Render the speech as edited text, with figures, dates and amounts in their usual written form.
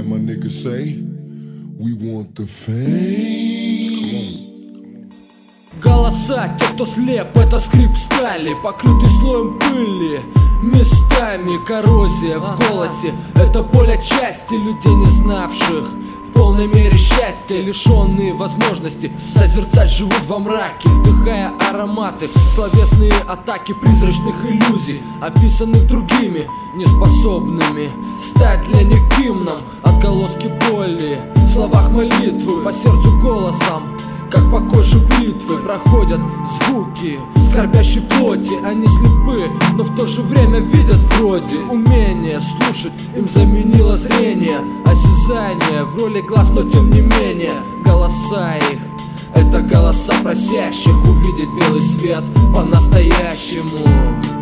my niggas say, we want the fame. Голоса, те, кто слеп, это скрип стали, покрытый слоем пыли. Местами коррозия в голосе, это боль отчасти людей, не знавших в полной мере счастья, лишенные возможности созерцать, живут во мраке, вдыхая ароматы, словесные атаки призрачных иллюзий, описанных другими, неспособными стать для них гимном. Отголоски боли в словах молитвы, по сердцу голосом, как по коже бритвы, проходят звуки скорбящей плоти. Они слепы, но в то же время видят вроде. Умение слушать им заменило зрение, осязание в роли глаз, но тем не менее голоса их — это голоса просящих увидеть белый свет по-настоящему.